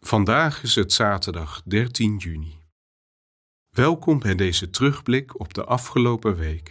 Vandaag is het zaterdag 13 juni. Welkom bij deze terugblik op de afgelopen week.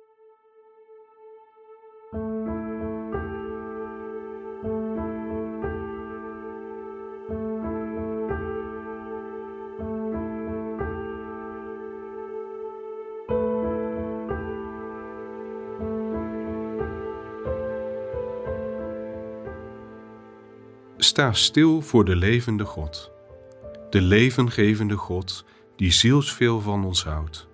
Sta stil voor de levende God, de levengevende God die zielsveel van ons houdt.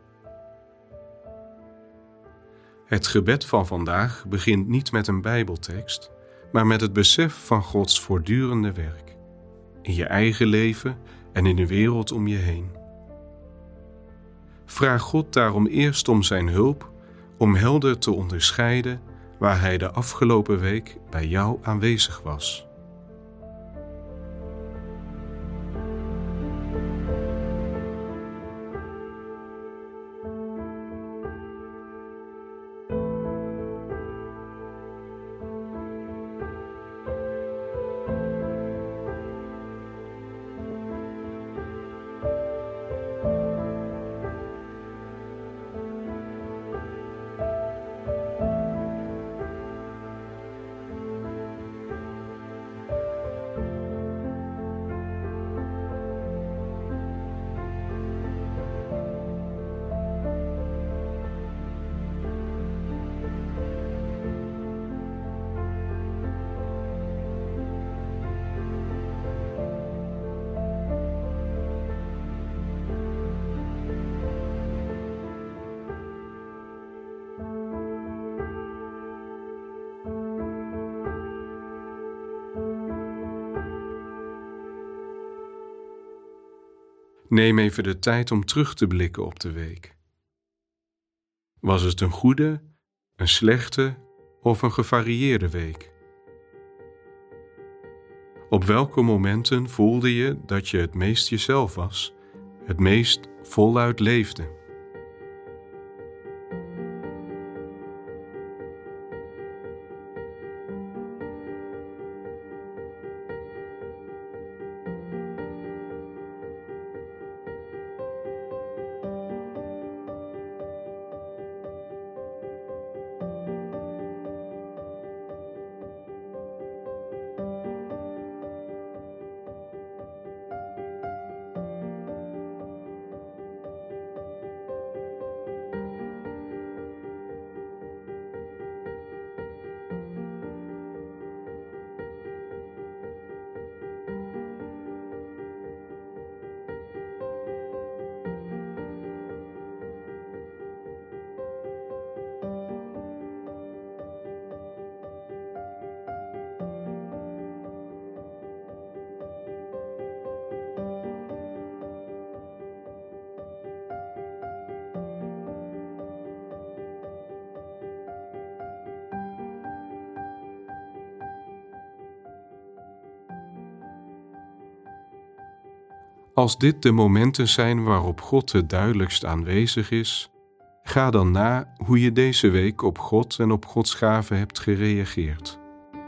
Het gebed van vandaag begint niet met een Bijbeltekst, maar met het besef van Gods voortdurende werk, in je eigen leven en in de wereld om je heen. Vraag God daarom eerst om zijn hulp, om helder te onderscheiden waar Hij de afgelopen week bij jou aanwezig was. Neem even de tijd om terug te blikken op de week. Was het een goede, een slechte of een gevarieerde week? Op welke momenten voelde je dat je het meest jezelf was, het meest voluit leefde? Als dit de momenten zijn waarop God het duidelijkst aanwezig is, ga dan na hoe je deze week op God en op Gods gaven hebt gereageerd.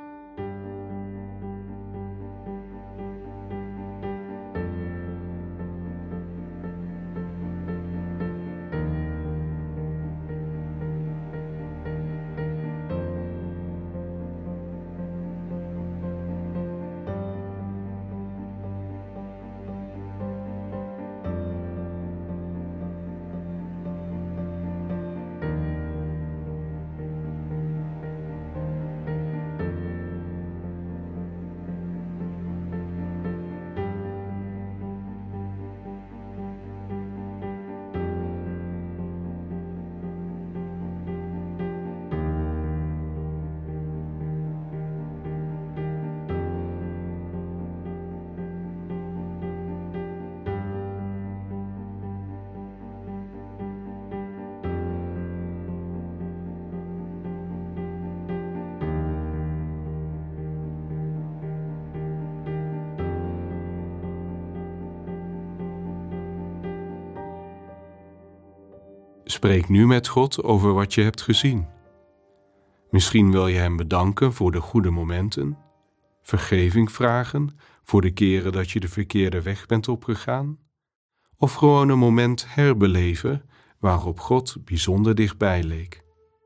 Spreek nu met God over wat je hebt gezien. Misschien wil je Hem bedanken voor de goede momenten, vergeving vragen voor de keren dat je de verkeerde weg bent opgegaan, of gewoon een moment herbeleven waarop God bijzonder dichtbij leek.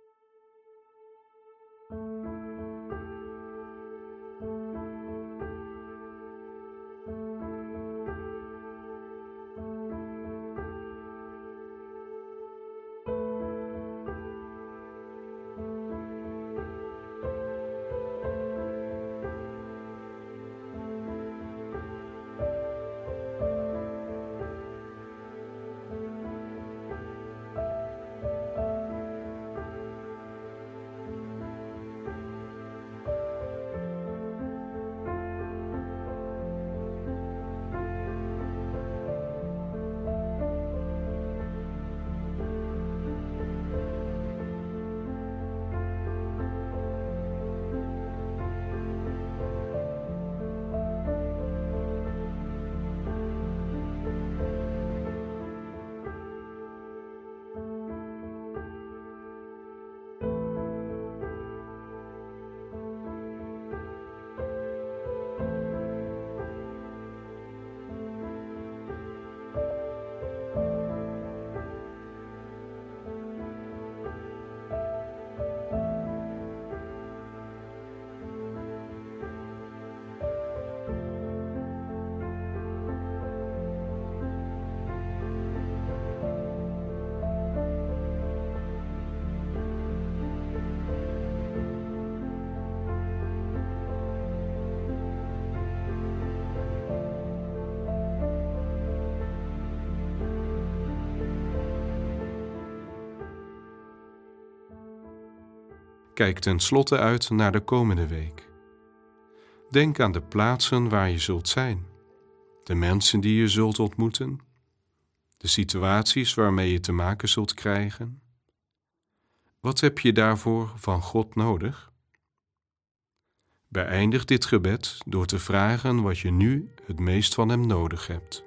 Kijk tenslotte uit naar de komende week. Denk aan de plaatsen waar je zult zijn, de mensen die je zult ontmoeten, de situaties waarmee je te maken zult krijgen. Wat heb je daarvoor van God nodig? Beëindig dit gebed door te vragen wat je nu het meest van Hem nodig hebt.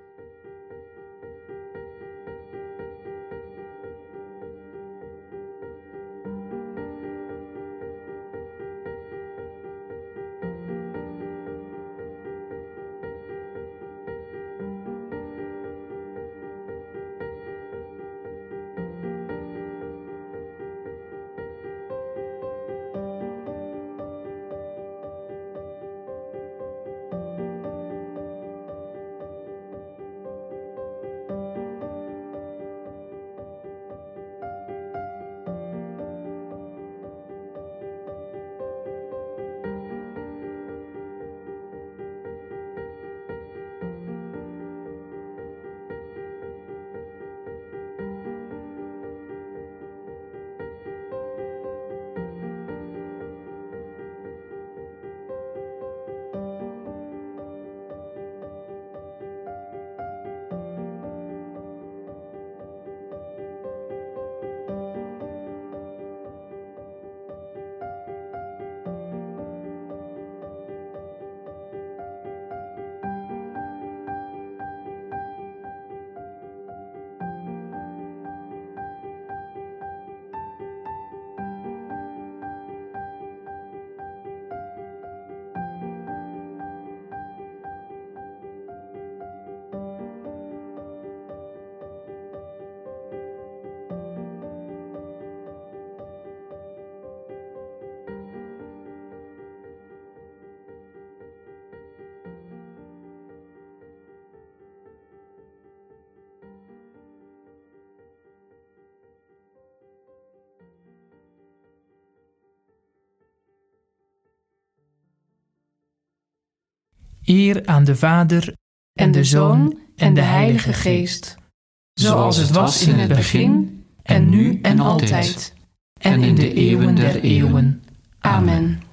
Eer aan de Vader en de Zoon en de Heilige Geest, zoals het was in het begin, en nu en altijd, en in de eeuwen der eeuwen. Amen.